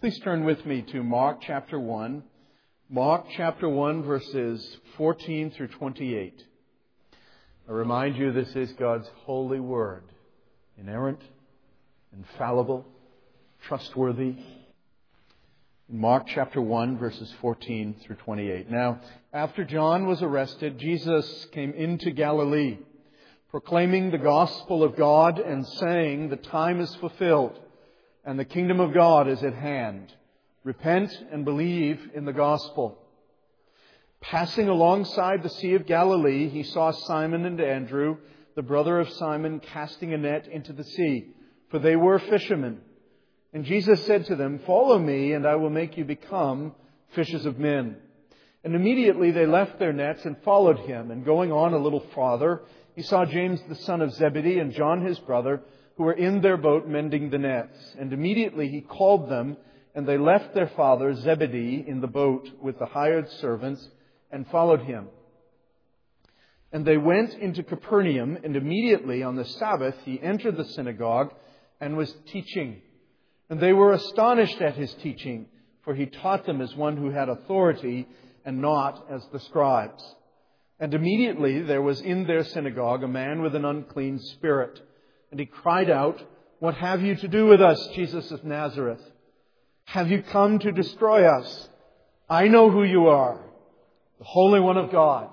Please turn with me to Mark chapter 1. Mark chapter 1, verses 14 through 28. I remind you, this is God's holy word. Inerrant, infallible, trustworthy. In Mark chapter 1, verses 14 through 28. Now, after John was arrested, Jesus came into Galilee, proclaiming the gospel of God and saying, "The time is fulfilled, and the kingdom of God is at hand. Repent and believe in the gospel." Passing alongside the Sea of Galilee, he saw Simon and Andrew, the brother of Simon, casting a net into the sea, for they were fishermen. And Jesus said to them, "Follow me, and I will make you become fishers of men." And immediately they left their nets and followed him. And going on a little farther, he saw James the son of Zebedee and John his brother, who were in their boat mending the nets. And immediately he called them, and they left their father Zebedee in the boat with the hired servants and followed him. And they went into Capernaum, and immediately on the Sabbath he entered the synagogue and was teaching. And they were astonished at his teaching, for he taught them as one who had authority and not as the scribes. And immediately there was in their synagogue a man with an unclean spirit. And he cried out, "What have you to do with us, Jesus of Nazareth? Have you come to destroy us? I know who you are, the Holy One of God."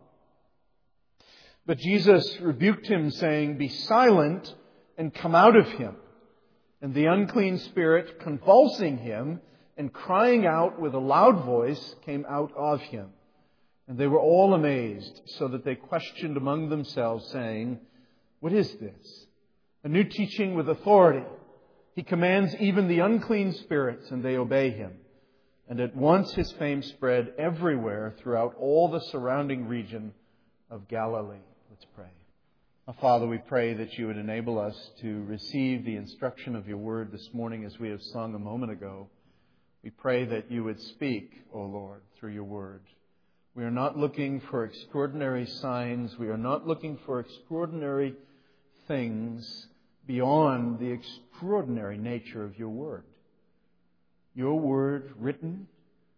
But Jesus rebuked him, saying, "Be silent and come out of him." And the unclean spirit, convulsing him and crying out with a loud voice, came out of him. And they were all amazed, so that they questioned among themselves, saying, "What is this? A new teaching with authority. He commands even the unclean spirits, and they obey him." And at once his fame spread everywhere throughout all the surrounding region of Galilee. Let's pray. Our Father, we pray that you would enable us to receive the instruction of your word this morning as we have sung a moment ago. We pray that you would speak, O Lord, through your word. We are not looking for extraordinary signs. We are not looking for extraordinary things beyond the extraordinary nature of your word. Your word written,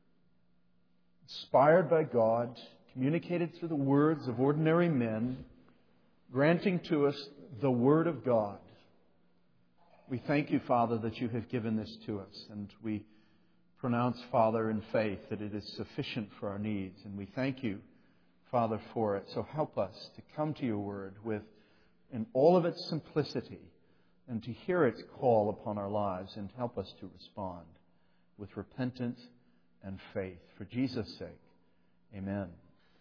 inspired by God, communicated through the words of ordinary men, granting to us the Word of God. We thank you, Father, that you have given this to us. And we pronounce, Father, in faith that it is sufficient for our needs. And we thank you, Father, for it. So help us to come to your Word in all of its simplicity and to hear its call upon our lives, and help us to respond with repentance and faith. For Jesus' sake, amen.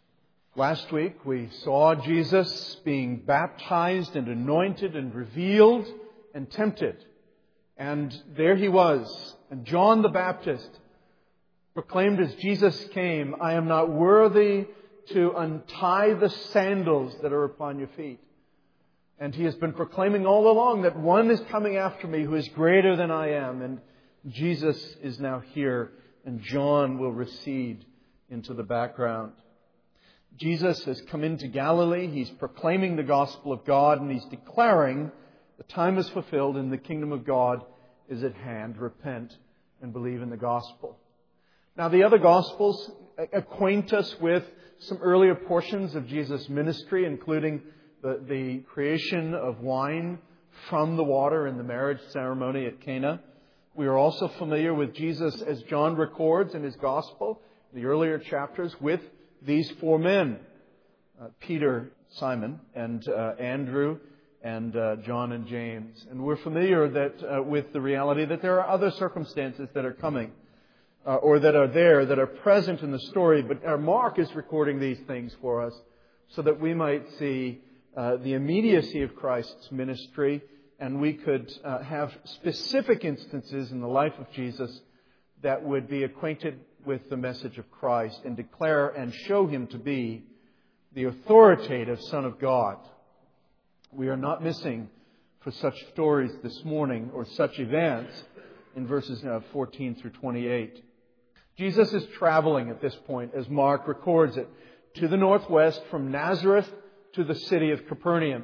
Last week we saw Jesus being baptized and anointed and revealed and tempted. And there he was. And John the Baptist proclaimed as Jesus came, "I am not worthy to untie the sandals that are upon your feet." And he has been proclaiming all along that one is coming after me who is greater than I am. And Jesus is now here, and John will recede into the background. Jesus has come into Galilee. He's proclaiming the gospel of God, and he's declaring the time is fulfilled and the kingdom of God is at hand. Repent and believe in the gospel. Now, the other gospels acquaint us with some earlier portions of Jesus' ministry, including the creation of wine from the water in the marriage ceremony at Cana. We are also familiar with Jesus, as John records in his gospel, the earlier chapters, with these four men, Peter, Simon, and Andrew, and John and James. And we're familiar with the reality that there are other circumstances that are coming, or that are there, that are present in the story. But our Mark is recording these things for us so that we might see the immediacy of Christ's ministry, and we could have specific instances in the life of Jesus that would be acquainted with the message of Christ and declare and show him to be the authoritative Son of God. We are not missing for such stories this morning, or such events, in verses 14 through 28. Jesus is traveling at this point, as Mark records it, to the northwest from Nazareth to the city of Capernaum.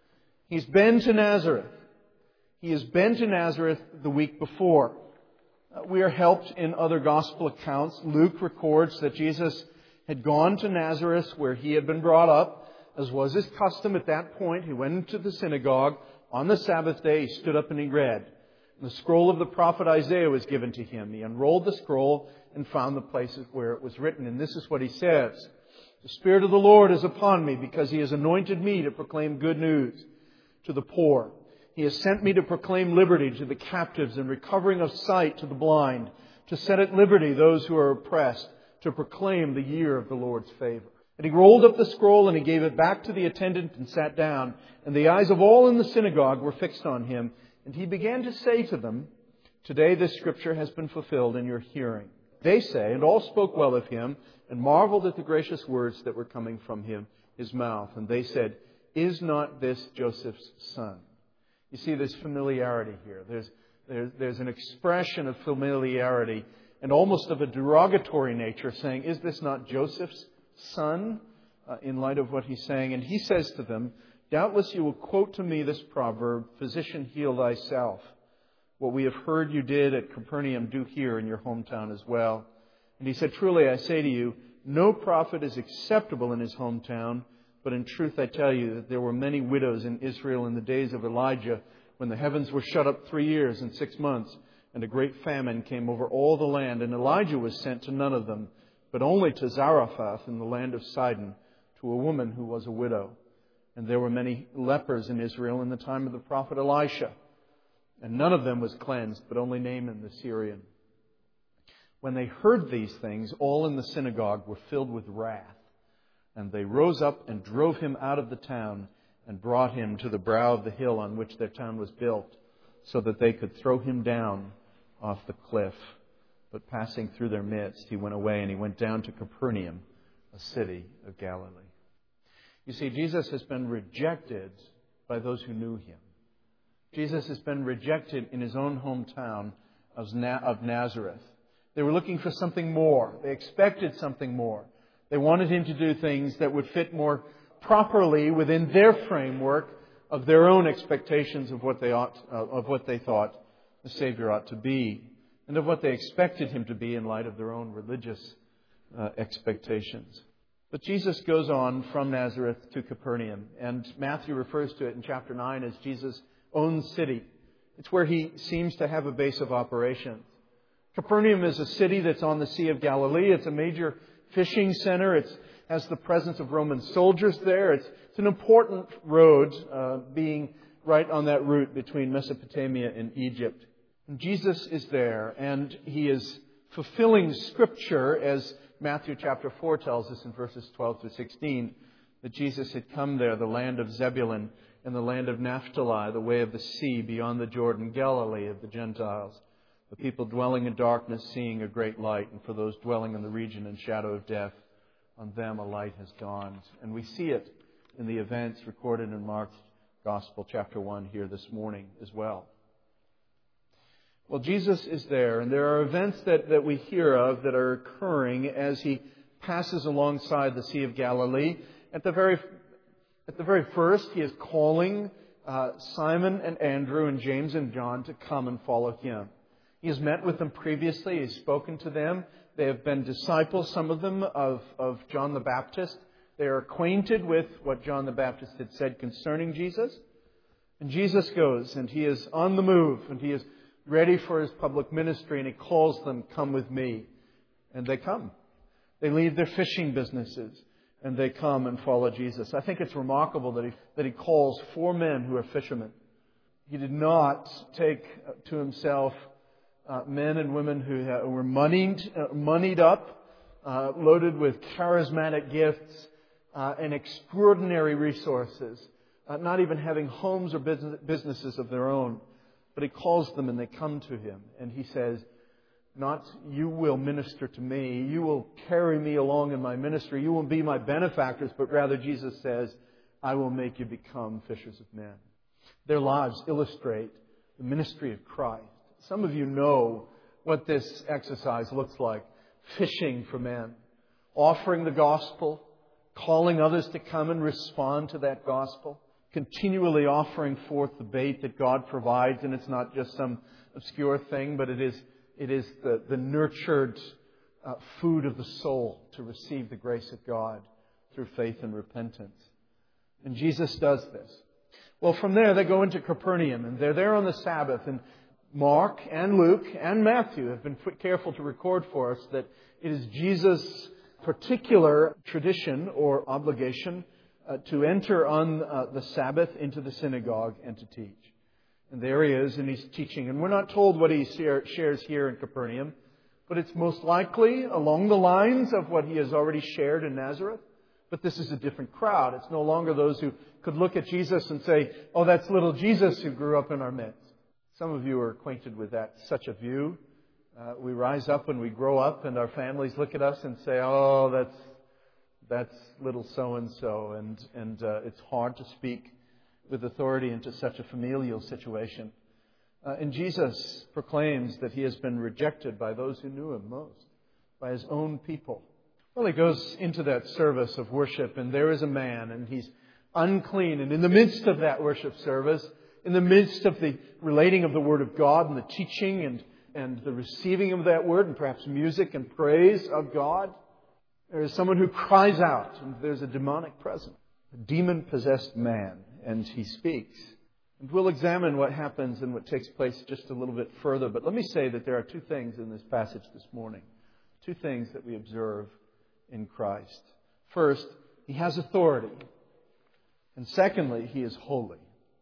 He's been to Nazareth. He has been to Nazareth the week before. We are helped in other gospel accounts. Luke records that Jesus had gone to Nazareth where he had been brought up. As was his custom at that point, he went into the synagogue. On the Sabbath day, he stood up and he read. The scroll of the prophet Isaiah was given to him. He unrolled the scroll and found the places where it was written. And this is what he says. The Spirit of the Lord is upon me because He has anointed me to proclaim good news to the poor. He has sent me to proclaim liberty to the captives and recovering of sight to the blind, to set at liberty those who are oppressed, to proclaim the year of the Lord's favor. And he rolled up the scroll and he gave it back to the attendant and sat down. And the eyes of all in the synagogue were fixed on him. And he began to say to them, "Today this scripture has been fulfilled in your hearing." They say, and all spoke well of him and marveled at the gracious words that were coming from his mouth. And they said, "Is not this Joseph's son?" You see this familiarity here. There's an expression of familiarity and almost of a derogatory nature, saying, "Is this not Joseph's son?" In light of what he's saying. And he says to them, "Doubtless you will quote to me this proverb, 'Physician, heal thyself.' What we have heard you did at Capernaum, do here in your hometown as well." And he said, "Truly I say to you, no prophet is acceptable in his hometown. But in truth I tell you that there were many widows in Israel in the days of Elijah, when the heavens were shut up 3 years and 6 months, and a great famine came over all the land. And Elijah was sent to none of them, but only to Zarephath in the land of Sidon, to a woman who was a widow. And there were many lepers in Israel in the time of the prophet Elisha. And none of them was cleansed, but only Naaman the Syrian." When they heard these things, all in the synagogue were filled with wrath. And they rose up and drove him out of the town and brought him to the brow of the hill on which their town was built, so that they could throw him down off the cliff. But passing through their midst, he went away and he went down to Capernaum, a city of Galilee. You see, Jesus has been rejected by those who knew him. Jesus has been rejected in his own hometown of Nazareth. They were looking for something more. They expected something more. They wanted him to do things that would fit more properly within their framework of their own expectations of what they thought the Savior ought to be, and of what they expected him to be in light of their own religious expectations. But Jesus goes on from Nazareth to Capernaum, and Matthew refers to it in chapter 9 as Jesus' own city. It's where he seems to have a base of operations. Capernaum is a city that's on the Sea of Galilee. It's a major fishing center. It has the presence of Roman soldiers there. It's an important road, being right on that route between Mesopotamia and Egypt. And Jesus is there, and he is fulfilling Scripture, as Matthew chapter 4 tells us in verses 12 through 16, that Jesus had come there, the land of Zebulun and the land of Naphtali, the way of the sea beyond the Jordan, Galilee of the Gentiles. The people dwelling in darkness seeing a great light, and for those dwelling in the region and shadow of death, on them a light has dawned. And we see it in the events recorded in Mark's Gospel, chapter 1, here this morning as well. Well, Jesus is there, and there are events that we hear of that are occurring as he passes alongside the Sea of Galilee. At the very first, he is calling Simon and Andrew and James and John to come and follow him. He has met with them previously. He's spoken to them. They have been disciples, some of them, of John the Baptist. They are acquainted with what John the Baptist had said concerning Jesus. And Jesus goes, and he is on the move, and he is ready for his public ministry, and he calls them, "Come with me." And they come. They leave their fishing businesses, and they come and follow Jesus. I think it's remarkable that he calls 4 men who are fishermen. He did not take to himself men and women who were moneyed up, loaded with charismatic gifts and extraordinary resources, not even having homes or businesses of their own. But he calls them and they come to him. And he says, not you will minister to me, you will carry me along in my ministry, you will be my benefactors, but rather Jesus says, I will make you become fishers of men. Their lives illustrate the ministry of Christ. Some of you know what this exercise looks like. Fishing for men. Offering the gospel. Calling others to come and respond to that gospel. Continually offering forth the bait that God provides. And it's not just some obscure thing, but it is It is the nurtured food of the soul to receive the grace of God through faith and repentance. And Jesus does this. Well, from there they go into Capernaum, and they're there on the Sabbath. And Mark and Luke and Matthew have been careful to record for us that it is Jesus' particular tradition or obligation to enter on the Sabbath into the synagogue and to teach. And there he is, and he's teaching. And we're not told what he shares here in Capernaum, but it's most likely along the lines of what he has already shared in Nazareth. But this is a different crowd. It's no longer those who could look at Jesus and say, "Oh, that's little Jesus who grew up in our midst." Some of you are acquainted with such a view. We rise up and we grow up, and our families look at us and say, "Oh, that's little so-and-so." And it's hard to speak with authority into such a familial situation. And Jesus proclaims that he has been rejected by those who knew him most, by his own people. Well, he goes into that service of worship, and there is a man, and he's unclean. And in the midst of that worship service, in the midst of the relating of the Word of God and the teaching and the receiving of that Word, and perhaps music and praise of God, there is someone who cries out, and there's a demonic presence, a demon-possessed man, and he speaks. And we'll examine what happens and what takes place just a little bit further. But let me say that there are two things in this passage this morning. Two things that we observe in Christ. First, he has authority. And secondly, he is holy.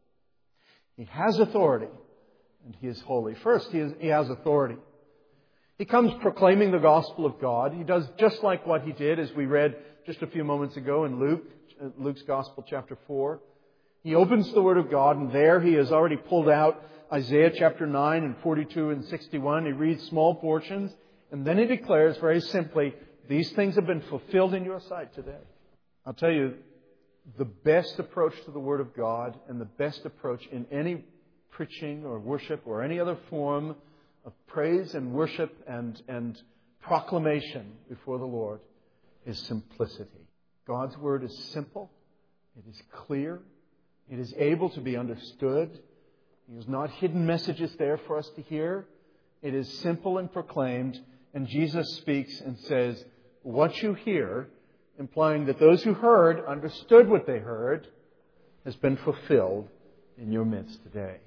He has authority and he is holy. First, he has authority. He comes proclaiming the gospel of God. He does just like what he did, as we read just a few moments ago in Luke's Gospel, chapter 4. He opens the Word of God, and there he has already pulled out Isaiah chapter 9 and 42 and 61. He reads small portions, and then he declares very simply, "These things have been fulfilled in your sight today." I'll tell you, the best approach to the Word of God and the best approach in any preaching or worship or any other form of praise and worship and proclamation before the Lord is simplicity. God's Word is simple. It is clear. It is able to be understood. There's not hidden messages there for us to hear. It is simple and proclaimed. And Jesus speaks and says, "What you hear," implying that those who heard understood what they heard, has been fulfilled in your midst today.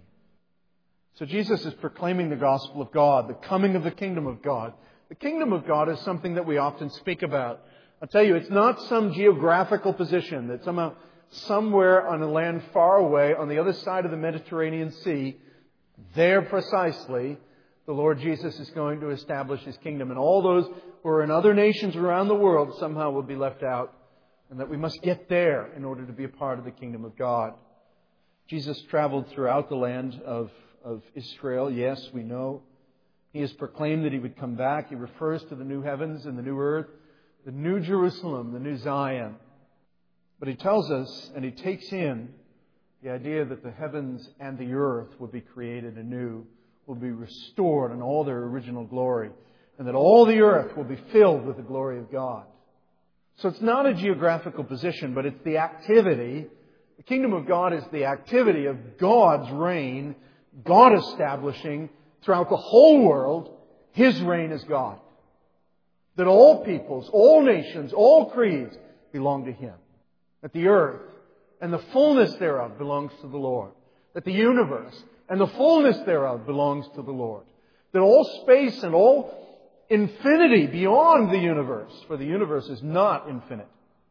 So Jesus is proclaiming the gospel of God, the coming of the kingdom of God. The kingdom of God is something that we often speak about. I'll tell you, it's not some geographical position that somehow somewhere on a land far away on the other side of the Mediterranean Sea, there precisely, the Lord Jesus is going to establish His kingdom. And all those who are in other nations around the world somehow will be left out. And that we must get there in order to be a part of the kingdom of God. Jesus traveled throughout the land of Israel. Yes, we know. He has proclaimed that He would come back. He refers to the new heavens and the new earth, the new Jerusalem, the new Zion. But He tells us, and He takes in the idea that the heavens and the earth will be created anew, will be restored in all their original glory, and that all the earth will be filled with the glory of God. So it's not a geographical position, but it's the activity. The kingdom of God is the activity of God's reign, God establishing throughout the whole world His reign as God. That all peoples, all nations, all creeds belong to Him. That the earth and the fullness thereof belongs to the Lord. That the universe and the fullness thereof belongs to the Lord. That all space and all infinity beyond the universe, for the universe is not infinite,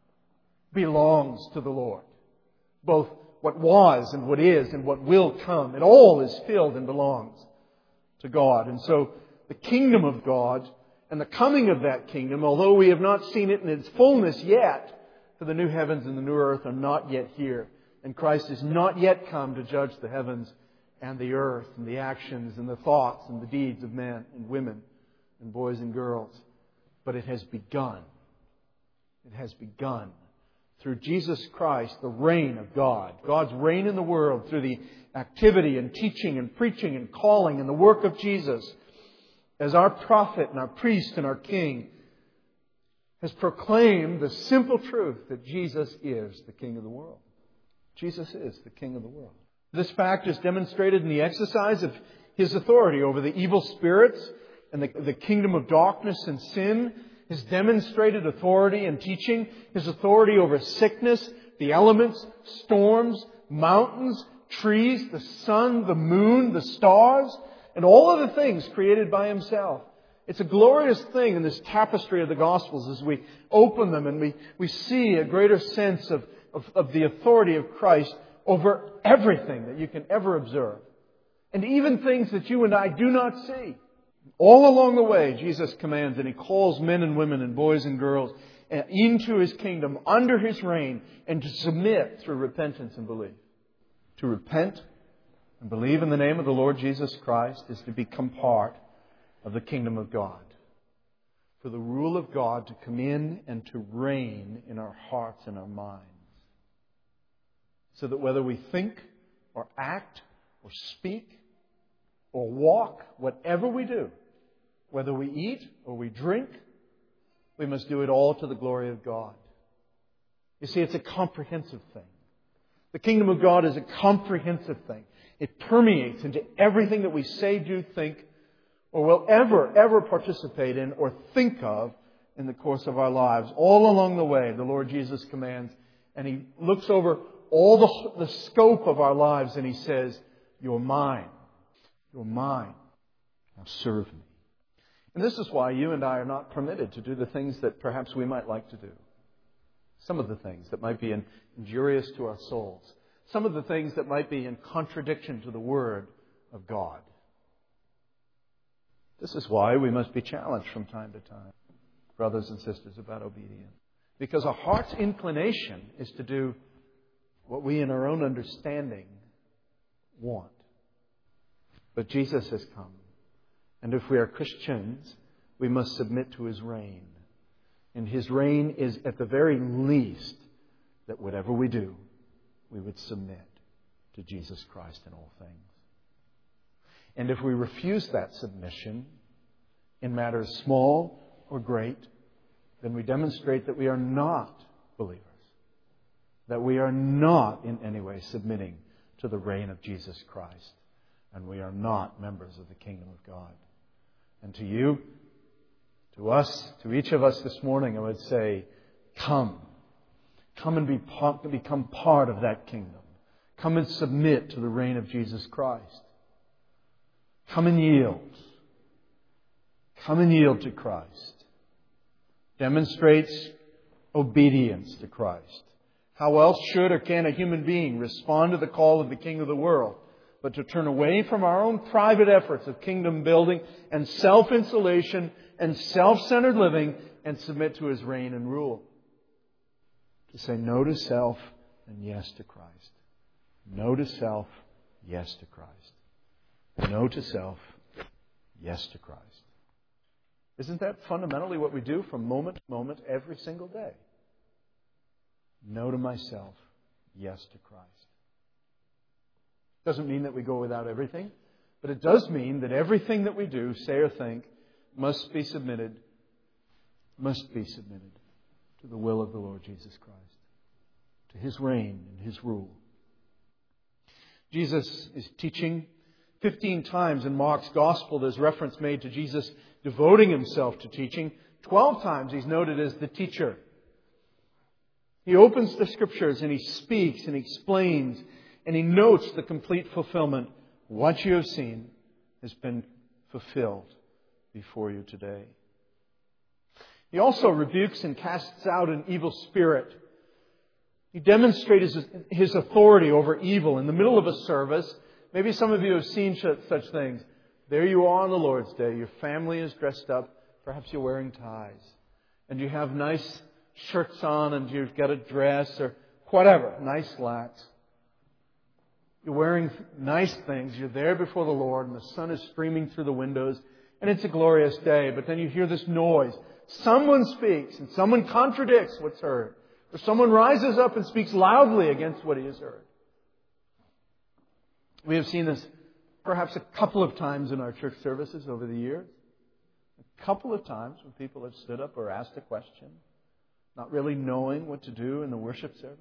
belongs to the Lord. Both what was and what is and what will come. It all is filled and belongs to God. And so the kingdom of God and the coming of that kingdom, although we have not seen it in its fullness yet, for the new heavens and the new earth are not yet here. And Christ is not yet come to judge the heavens and the earth and the actions and the thoughts and the deeds of men and women and boys and girls. But it has begun. It has begun. Through Jesus Christ, the reign of God. God's reign in the world through the activity and teaching and preaching and calling and the work of Jesus as our prophet and our priest and our king has proclaimed the simple truth that Jesus is the King of the world. Jesus is the King of the world. This fact is demonstrated in the exercise of His authority over the evil spirits and the kingdom of darkness and sin, His demonstrated authority and teaching, His authority over sickness, the elements, storms, mountains, trees, the sun, the moon, the stars, and all of the things created by Himself. It's a glorious thing in this tapestry of the Gospels as we open them and we see a greater sense of the authority of Christ over everything that you can ever observe. And even things that you and I do not see. All along the way, Jesus commands and He calls men and women and boys and girls into His kingdom, under His reign, and to submit through repentance and belief. To repent and believe in the name of the Lord Jesus Christ is to become part of the kingdom of God. For the rule of God to come in and to reign in our hearts and our minds. So that whether we think or act or speak or walk, whatever we do, whether we eat or we drink, we must do it all to the glory of God. You see, it's a comprehensive thing. The kingdom of God is a comprehensive thing. It permeates into everything that we say, do, think, or will ever participate in or think of in the course of our lives. All along the way, the Lord Jesus commands, and He looks over all the scope of our lives and He says, "You're mine. You're mine. Now serve me." And this is why you and I are not permitted to do the things that perhaps we might like to do. Some of the things that might be injurious to our souls. Some of the things that might be in contradiction to the Word of God. This is why we must be challenged from time to time, brothers and sisters, about obedience. Because our heart's inclination is to do what we in our own understanding want. But Jesus has come. And if we are Christians, we must submit to His reign. And His reign is at the very least that whatever we do, we would submit to Jesus Christ in all things. And if we refuse that submission in matters small or great, then we demonstrate that we are not believers. That we are not in any way submitting to the reign of Jesus Christ. And we are not members of the kingdom of God. And to you, to us, to each of us this morning, I would say, come. Come and become part of that kingdom. Come and submit to the reign of Jesus Christ. Come and yield. Come and yield to Christ. Demonstrates obedience to Christ. How else should or can a human being respond to the call of the King of the world but to turn away from our own private efforts of kingdom building and self-insulation and self-centered living and submit to His reign and rule? To say no to self and yes to Christ. No to self, yes to Christ. No to self, yes to Christ. Isn't that fundamentally what we do from moment to moment every single day? No to myself, yes to Christ. Doesn't mean that we go without everything, but it does mean that everything that we do, say or think, must be submitted to the will of the Lord Jesus Christ, to His reign and His rule. Jesus is teaching 15 times in Mark's Gospel. There's reference made to Jesus devoting Himself to teaching. 12 times He's noted as the teacher. He opens the Scriptures and He speaks and He explains and He notes the complete fulfillment. What you have seen has been fulfilled before you today. He also rebukes and casts out an evil spirit. He demonstrates His authority over evil in the middle of a service. Maybe some of you have seen such things. There you are on the Lord's Day. Your family is dressed up. Perhaps you're wearing ties. And you have nice shirts on and you've got a dress or whatever. Nice slacks. You're wearing nice things. You're there before the Lord and the sun is streaming through the windows. And it's a glorious day. But then you hear this noise. Someone speaks and someone contradicts what's heard. Or someone rises up and speaks loudly against what he has heard. We have seen this perhaps a couple of times in our church services over the years. A couple of times when people have stood up or asked a question, not really knowing what to do in the worship service.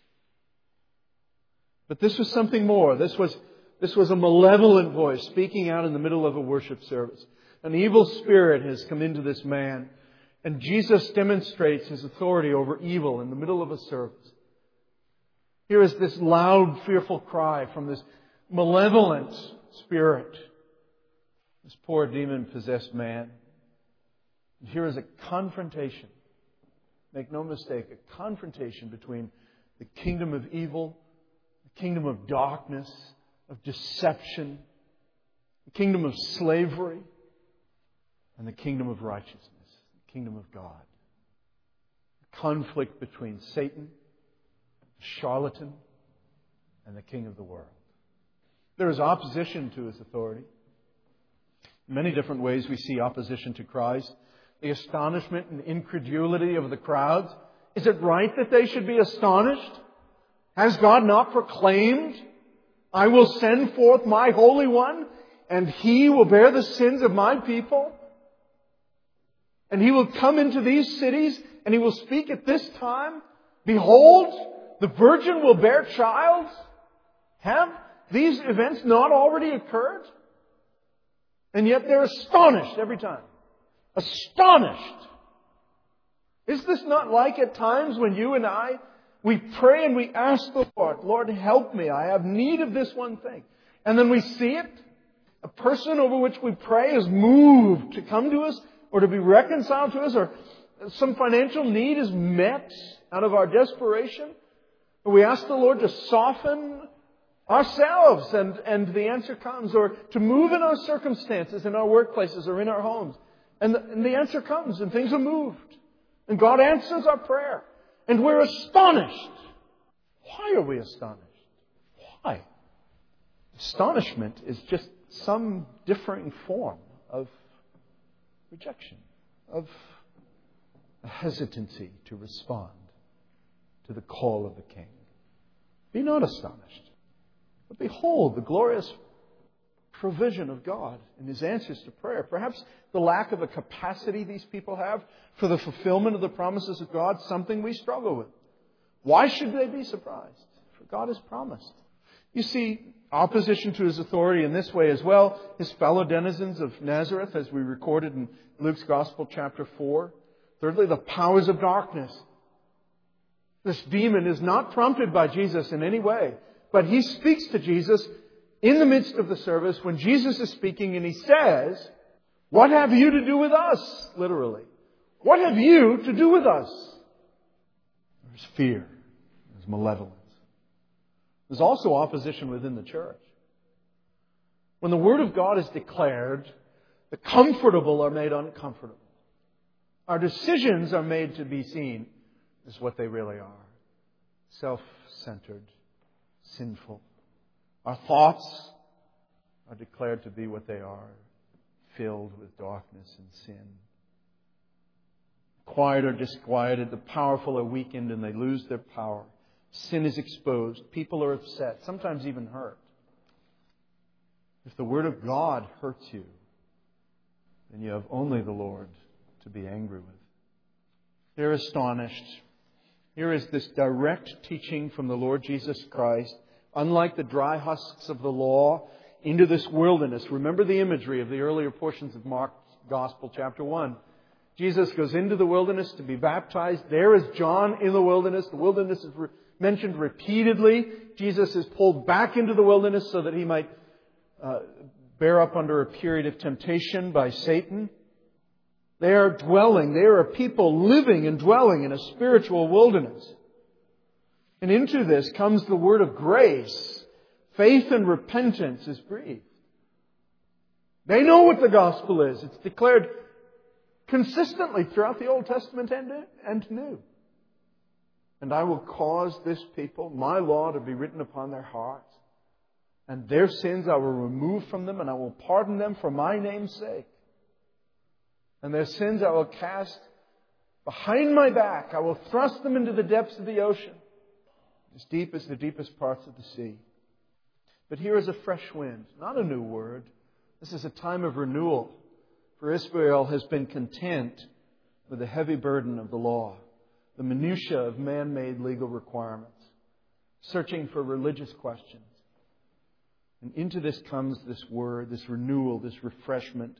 But this was something more. This was a malevolent voice speaking out in the middle of a worship service. An evil spirit has come into this man, and Jesus demonstrates His authority over evil in the middle of a service. Here is this loud, fearful cry from this malevolent spirit, this poor demon-possessed man. And here is a confrontation. Make no mistake, a confrontation between the kingdom of evil, the kingdom of darkness, of deception, the kingdom of slavery, and the kingdom of righteousness, the kingdom of God. A conflict between Satan, the charlatan, and the king of the world. There is opposition to His authority. In many different ways we see opposition to Christ. The astonishment and incredulity of the crowds. Is it right that they should be astonished? Has God not proclaimed, I will send forth my Holy One, and He will bear the sins of my people? And He will come into these cities, and He will speak at this time, behold, the virgin will bear child. Have these events not already occurred? And yet they're astonished every time. Astonished. Is this not like at times when you and I, we pray and we ask the Lord, Lord, help me. I have need of this one thing. And then we see it. A person over which we pray is moved to come to us or to be reconciled to us, or some financial need is met out of our desperation. And we ask the Lord to soften ourselves, and the answer comes, or to move in our circumstances, in our workplaces or in our homes. And the answer comes, and things are moved. And God answers our prayer. And we're astonished. Why are we astonished? Why? Astonishment is just some differing form of rejection, of a hesitancy to respond to the call of the King. Be not astonished, but behold the glorious provision of God in His answers to prayer. Perhaps the lack of a capacity these people have for the fulfillment of the promises of God, something we struggle with. Why should they be surprised? For God has promised. You see opposition to His authority in this way as well. His fellow denizens of Nazareth, as we recorded in Luke's Gospel, chapter 4. Thirdly, the powers of darkness. This demon is not prompted by Jesus in any way, but he speaks to Jesus in the midst of the service when Jesus is speaking, and he says, what have you to do with us? Literally. What have you to do with us? There's fear. There's malevolence. There's also opposition within the church. When the Word of God is declared, the comfortable are made uncomfortable. Our decisions are made to be seen as what they really are. Self-centered, sinful. Our thoughts are declared to be what they are, filled with darkness and sin. Quiet or disquieted, the powerful are weakened and they lose their power. Sin is exposed. People are upset, sometimes even hurt. If the Word of God hurts you, then you have only the Lord to be angry with. They're astonished. Here is this direct teaching from the Lord Jesus Christ, unlike the dry husks of the law, into this wilderness. Remember the imagery of the earlier portions of Mark's Gospel, chapter 1. Jesus goes into the wilderness to be baptized. There is John in the wilderness. The wilderness is mentioned repeatedly. Jesus is pulled back into the wilderness so that he might bear up under a period of temptation by Satan. They are a people living and dwelling in a spiritual wilderness. And into this comes the word of grace. Faith and repentance is breathed. They know what the gospel is. It's declared consistently throughout the Old Testament and New. And I will cause this people, my law, to be written upon their hearts. And their sins I will remove from them, and I will pardon them for my name's sake. And their sins I will cast behind my back. I will thrust them into the depths of the ocean, as deep as the deepest parts of the sea. But here is a fresh wind, not a new word. This is a time of renewal. For Israel has been content with the heavy burden of the law, the minutiae of man-made legal requirements, searching for religious questions. And into this comes this word, this renewal, this refreshment,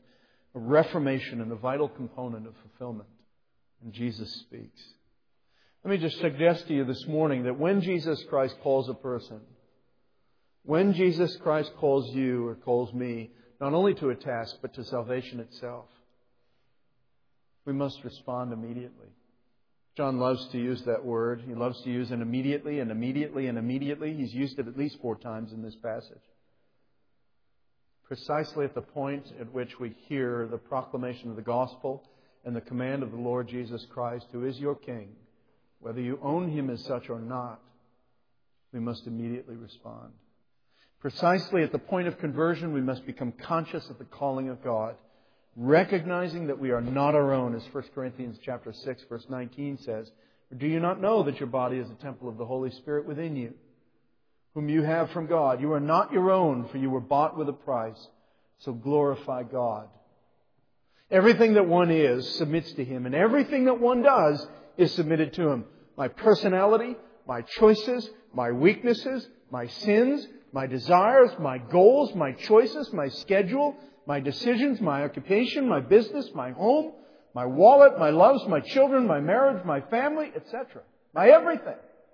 a reformation and a vital component of fulfillment. And Jesus speaks. Let me just suggest to you this morning that when Jesus Christ calls a person, when Jesus Christ calls you or calls me, not only to a task, but to salvation itself, we must respond immediately. John loves to use that word. He loves to use an immediately and immediately and immediately. He's used it at least 4 times in this passage. Precisely at the point at which we hear the proclamation of the gospel and the command of the Lord Jesus Christ, who is your King, whether you own Him as such or not, we must immediately respond. Precisely at the point of conversion, we must become conscious of the calling of God, recognizing that we are not our own, as 1 Corinthians chapter 6, verse 19 says. Or do you not know that your body is a temple of the Holy Spirit within you, whom you have from God? You are not your own, for you were bought with a price. So glorify God. Everything that one is submits to Him, and everything that one does is submitted to Him. My personality, my choices, my weaknesses, my sins, my desires, my goals, my choices, my schedule, my decisions, my occupation, my business, my home, my wallet, my loves, my children, my marriage, my family, etc. My everything.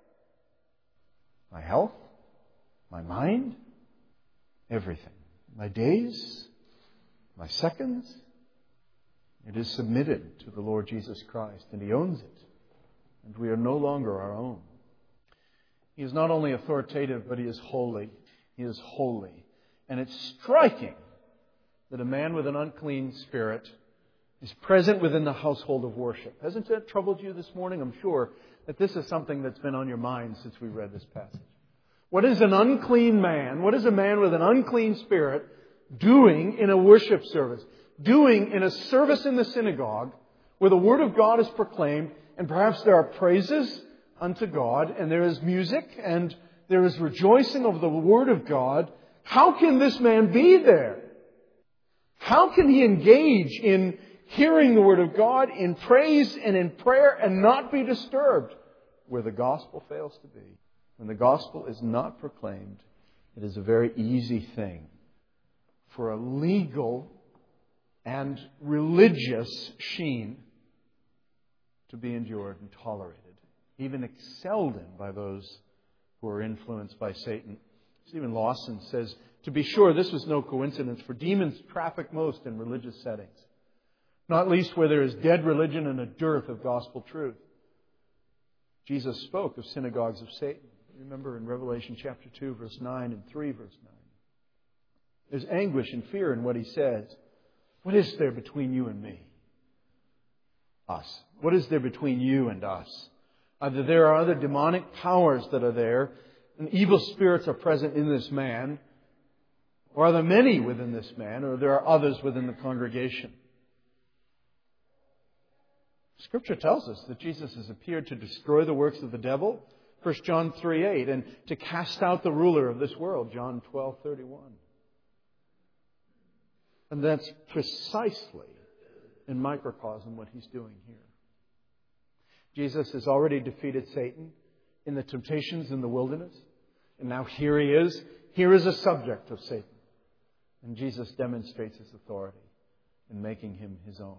My health, my mind, everything. My days, my seconds. It is submitted to the Lord Jesus Christ, and He owns it. And we are no longer our own. He is not only authoritative, but He is holy. He is holy. And it's striking that a man with an unclean spirit is present within the household of worship. Hasn't that troubled you this morning? I'm sure that this is something that's been on your mind since we read this passage. What is an unclean man? What is a man with an unclean spirit doing in a worship service? Doing in a service in the synagogue where the Word of God is proclaimed, and perhaps there are praises unto God, and there is music, and there is rejoicing over the Word of God. How can this man be there? How can he engage in hearing the Word of God, in praise and in prayer, and not be disturbed where the gospel fails to be? When the gospel is not proclaimed, it is a very easy thing for a legal and religious sheen to be endured and tolerated, even excelled in by those who are influenced by Satan. Stephen Lawson says, to be sure, this was no coincidence, for demons traffic most in religious settings, not least where there is dead religion and a dearth of gospel truth. Jesus spoke of synagogues of Satan. Remember in Revelation chapter 2, verse 9 and 3, verse 9. There's anguish and fear in what He says. What is there between you and me? Us. What is there between you and us? Either there are other demonic powers that are there, and evil spirits are present in this man, or are there many within this man, or there are others within the congregation? Scripture tells us that Jesus has appeared to destroy the works of the devil, 1 John 3:8, and to cast out the ruler of this world, John 12:31. And that's precisely in microcosm what He's doing here. Jesus has already defeated Satan in the temptations in the wilderness. And now here He is. Here is a subject of Satan. And Jesus demonstrates His authority in making him His own.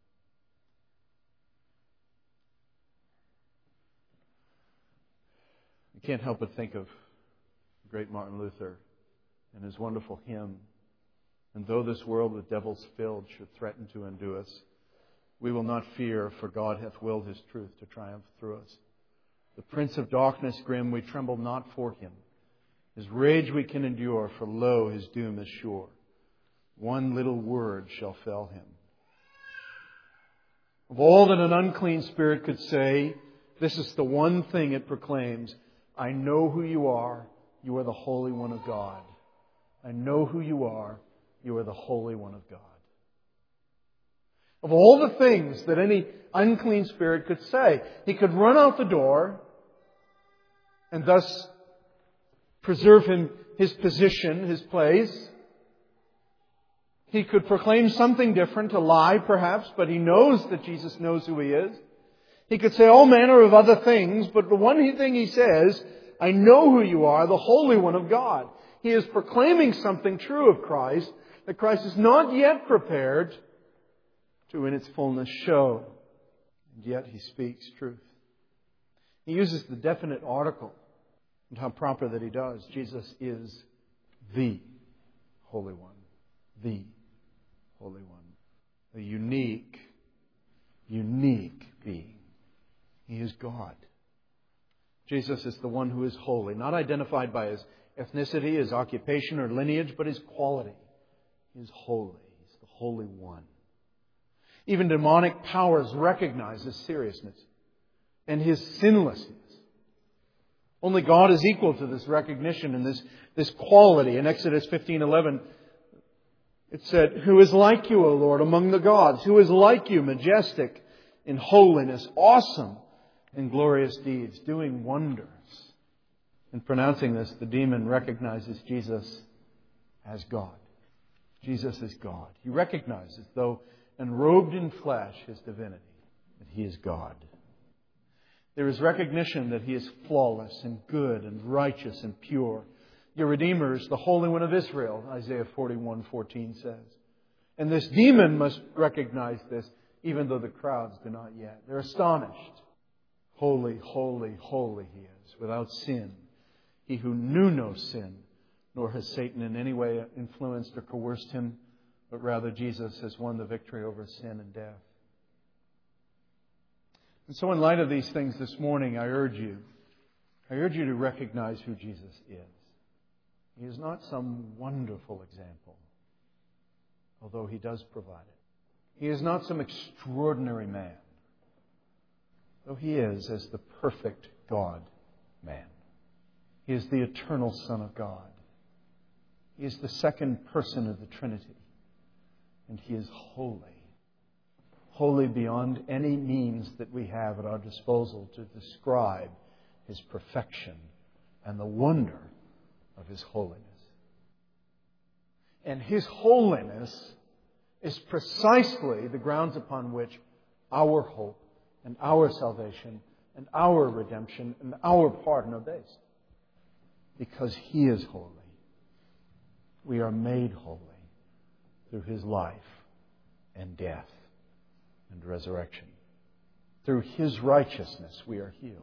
You can't help but think of the great Martin Luther and his wonderful hymn, "And though this world with devils filled should threaten to undo us, we will not fear, for God hath willed His truth to triumph through us. The prince of darkness grim, we tremble not for him. His rage we can endure, for lo, his doom is sure. One little word shall fell him." Of all that an unclean spirit could say, this is the one thing it proclaims. I know who you are. You are the Holy One of God. I know who you are. You are the Holy One of God. Of all the things that any unclean spirit could say, he could run out the door and thus preserve his position, his place. He could proclaim something different, a lie perhaps, but he knows that Jesus knows who he is. He could say all manner of other things, but the one thing he says, I know who you are, the Holy One of God. He is proclaiming something true of Christ, that Christ is not yet prepared to in its fullness show. And yet He speaks truth. He uses the definite article, and how proper that He does. Jesus is the Holy One. The Holy One. A unique being. He is God. Jesus is the one who is holy, not identified by His ethnicity, His occupation or lineage, but His quality. He is holy. He's the Holy One. Even demonic powers recognize His seriousness and His sinlessness. Only God is equal to this recognition and this quality. In Exodus 15:11, it said, "Who is like you, O Lord, among the gods? Who is like you, majestic in holiness, awesome in glorious deeds, doing wonders?" In pronouncing this, the demon recognizes Jesus as God. Jesus is God. He recognizes, though enrobed in flesh, His divinity, that He is God. There is recognition that He is flawless and good and righteous and pure. Your Redeemer is the Holy One of Israel, Isaiah 41:14 says. And this demon must recognize this, even though the crowds do not yet. They're astonished. Holy, holy, holy He is, without sin. He who knew no sin, nor has Satan in any way influenced or coerced Him, but rather Jesus has won the victory over sin and death. And so in light of these things this morning, I urge you to recognize who Jesus is. He is not some wonderful example, although He does provide it. He is not some extraordinary man, though He is as the perfect God-man. He is the eternal Son of God. He is the second person of the Trinity. And He is holy. Holy beyond any means that we have at our disposal to describe His perfection and the wonder of His holiness. And His holiness is precisely the grounds upon which our hope and our salvation and our redemption and our pardon are based. Because He is holy, we are made holy through His life and death and resurrection. Through His righteousness we are healed.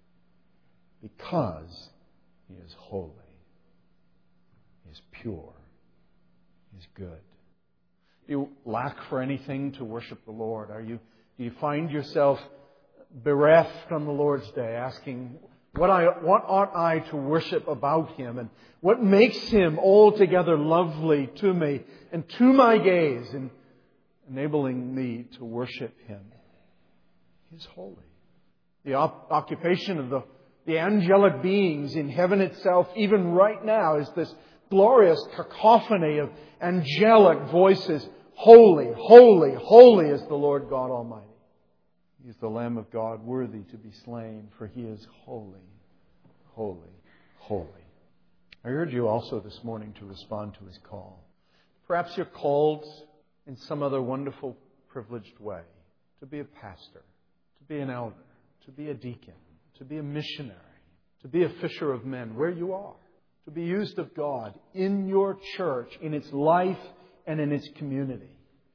Because He is holy. He is pure. He is good. Do you lack for anything to worship the Lord? Do you find yourself bereft on the Lord's Day, asking, what ought I to worship about Him? And what makes Him altogether lovely to me and to my gaze, and enabling me to worship Him? He is holy. The occupation of the angelic beings in heaven itself, even right now, is this glorious cacophony of angelic voices. Holy, holy, holy is the Lord God Almighty. He is the Lamb of God, worthy to be slain, for He is holy, holy, holy. I urge you also this morning to respond to His call. Perhaps you're called in some other wonderful, privileged way to be a pastor, to be an elder, to be a deacon, to be a missionary, to be a fisher of men where you are, to be used of God in your church, in its life and in its community.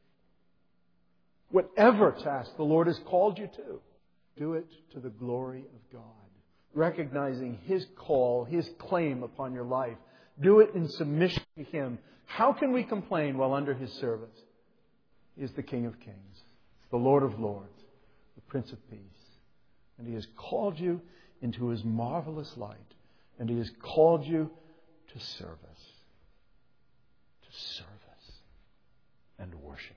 Whatever task the Lord has called you to, do it to the glory of God. Recognizing His call, His claim upon your life. Do it in submission to Him. How can we complain while under His service? He is the King of Kings, the Lord of Lords, the Prince of Peace. And He has called you into His marvelous light. And He has called you to service. To service and worship.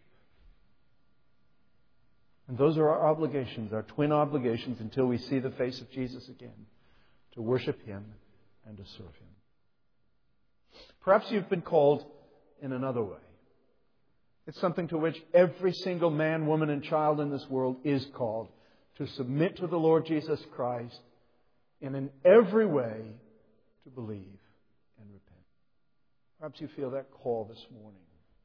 And those are our obligations, our twin obligations, until we see the face of Jesus again. To worship Him and to serve Him. Perhaps you've been called in another way. It's something to which every single man, woman, and child in this world is called. To submit to the Lord Jesus Christ and in every way to believe and repent. Perhaps you feel that call this morning.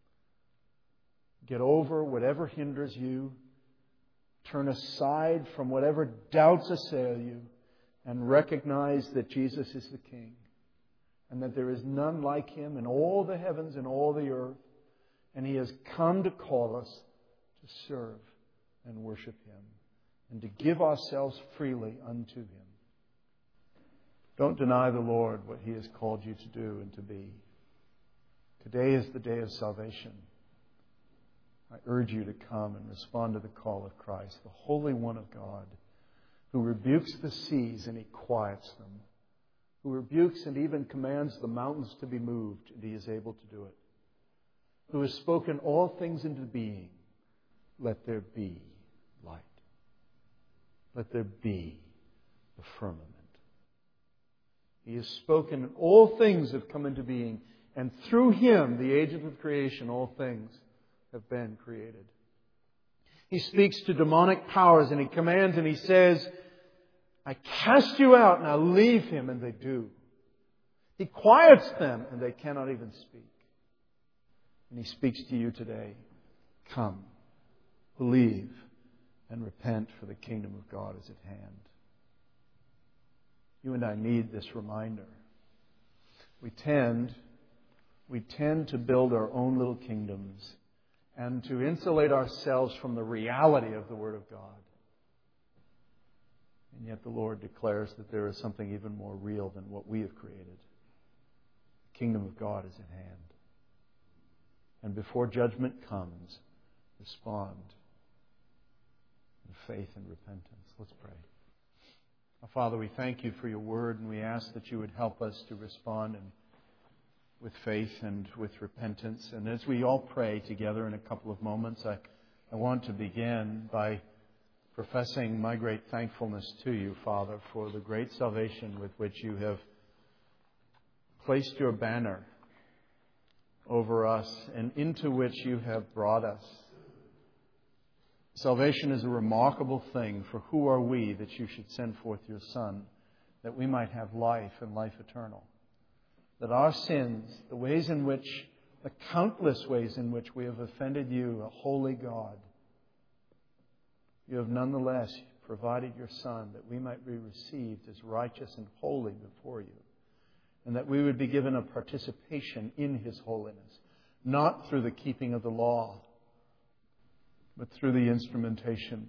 Get over whatever hinders you. Turn aside from whatever doubts assail you and recognize that Jesus is the King and that there is none like Him in all the heavens and all the earth. And He has come to call us to serve and worship Him and to give ourselves freely unto Him. Don't deny the Lord what He has called you to do and to be. Today is the day of salvation. I urge you to come and respond to the call of Christ, the Holy One of God, who rebukes the seas and He quiets them, who rebukes and even commands the mountains to be moved, and He is able to do it, who has spoken all things into being. Let there be light. Let there be the firmament. He has spoken, and all things have come into being, and through Him, the agent of creation, all things have been created. He speaks to demonic powers and He commands and He says, I cast you out. Now leave him, and they do. He quiets them and they cannot even speak. And He speaks to you today. Come, believe, and repent, for the kingdom of God is at hand. You and I need this reminder. We tend to build our own little kingdoms and to insulate ourselves from the reality of the Word of God. And yet the Lord declares that there is something even more real than what we have created. The kingdom of God is at hand. And before judgment comes, respond in faith and repentance. Let's pray. Our Father, we thank You for Your Word, and we ask that You would help us to respond with faith and with repentance. And as we all pray together in a couple of moments, I want to begin by professing my great thankfulness to You, Father, for the great salvation with which You have placed Your banner over us and into which You have brought us. Salvation is a remarkable thing, for who are we that You should send forth Your Son, that we might have life and life eternal? That our sins, the countless ways in which we have offended You, a holy God, You have nonetheless provided Your Son that we might be received as righteous and holy before You, and that we would be given a participation in His holiness, not through the keeping of the law, but through the instrumentation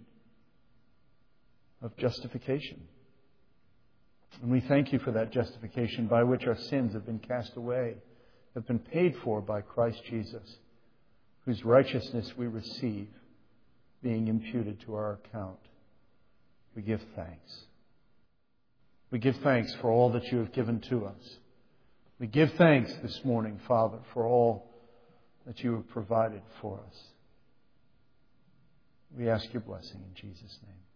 of justification. And we thank You for that justification by which our sins have been cast away, have been paid for by Christ Jesus, whose righteousness we receive, being imputed to our account. We give thanks. We give thanks for all that You have given to us. We give thanks this morning, Father, for all that You have provided for us. We ask Your blessing in Jesus' name.